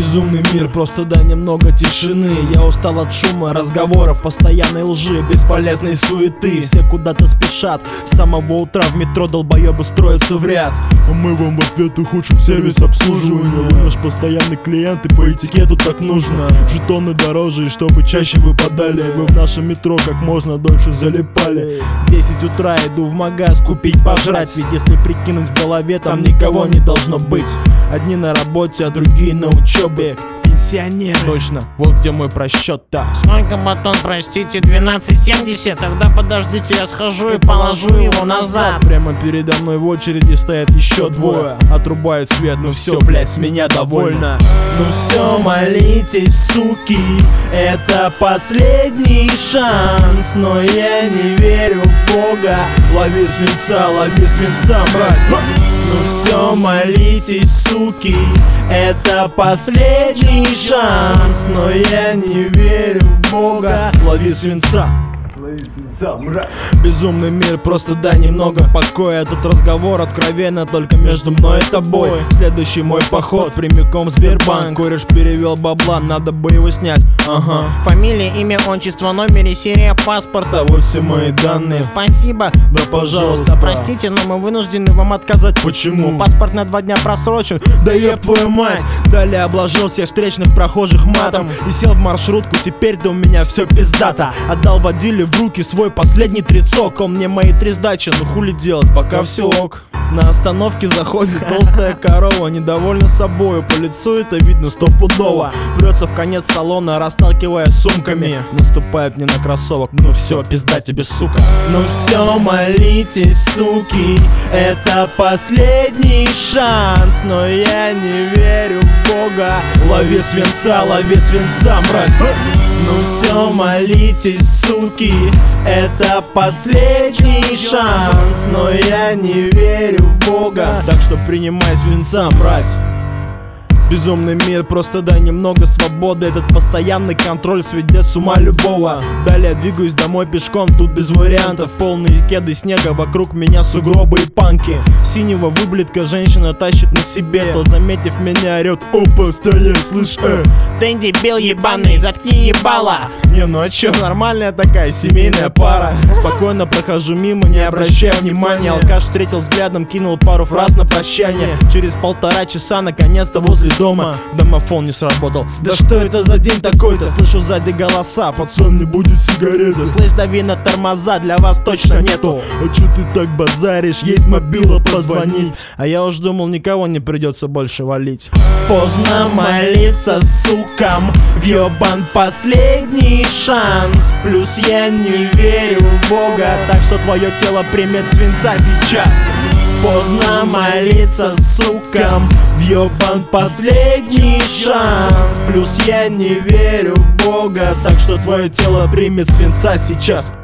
Безумный мир, просто дай немного тишины. Я устал от шума, разговоров, постоянной лжи, бесполезной суеты. Все куда-то спешат, с самого утра в метро долбоебы строятся в ряд. А мы вам в ответ ухудшим сервис обслуживания. Вы наш постоянный клиент, и по этикету так нужно. Жетоны дороже, и чтобы чаще выпадали. Вы в нашем метро как можно дольше залипали. В 10 утра иду в магаз купить пожрать. Ведь если прикинуть в голове, там никого не должно быть. Одни на работе, а другие на учебе. Пенсионеры. Точно, вот где мой просчет-то. Сколько батон, простите, 12,70? Тогда подождите, я схожу и положу его назад. Прямо передо мной в очереди стоят еще двое. Отрубают свет, ну все, блять, с меня довольно. Ну все, молитесь, суки, это последний шанс. Но я не верю в Бога. Лови свинца, мразь. Ну все, молитесь, суки, это последний шанс. Но я не верю в Бога. Лови свинца, мразь. Безумный мир, просто дай немного покоя. Этот разговор откровенно только между мной и тобой. Следующий мой поход прямиком в Сбербанк. Кореш перевел бабла, надо бы его снять. Ага. Фамилия, имя, отчество, номер и серия паспорта. Вот все мои данные. Спасибо. Да пожалуйста. Простите, но мы вынуждены вам отказать. Почему? Паспорт на 2 дня просрочен. Да еб твою мать. Далее обложил всех встречных прохожих матом и сел в маршрутку, теперь-то у меня все пиздато. Отдал водиле в руки свой последний трицок. Он мне мои 3 сдачи, ну хули делать, пока все ок. На остановке заходит толстая корова, недовольна собою, по лицу это видно стопудово. Прется в конец салона, расталкивая сумками. Наступает мне на кроссовок, ну все, пизда тебе, сука. Ну все, молитесь, суки, это последний шанс. Но я не верю в Бога. Лови свинца, мразь. Ну все, молитесь, суки, это последний шанс. Но я не верю в Бога, так что принимай свинца, мразь. Безумный мир, просто дай немного свободы. Этот постоянный контроль сведет с ума любого. Далее двигаюсь домой пешком, тут без вариантов. Полные кеды снега, вокруг меня сугробы и панки. Синего выблетка женщина тащит на себе. То, заметив меня, орет: опа, стоять, слышь, Ты дебил ебаный, заткни ебало. Не, ну а чё, нормальная такая семейная пара. Спокойно прохожу мимо, не обращая внимания. Алкаш встретил взглядом, кинул пару фраз на прощание. Через 1,5 часа наконец-то возле дома. Домофон не сработал. Да что это за день такой-то? Слышу сзади голоса: пацан, не будет сигареты. Слышь, дави на тормоза, для вас точно нету. А чё ты так базаришь? Есть мобила, позвонить. А я уж думал, никого не придется больше валить. Поздно молиться сукам, въебан последний шанс. Плюс я не верю в Бога, так что твое тело примет свинца сейчас. Поздно молиться сукам, въебан последний шанс. Плюс я не верю в Бога, так что твое тело примет свинца сейчас.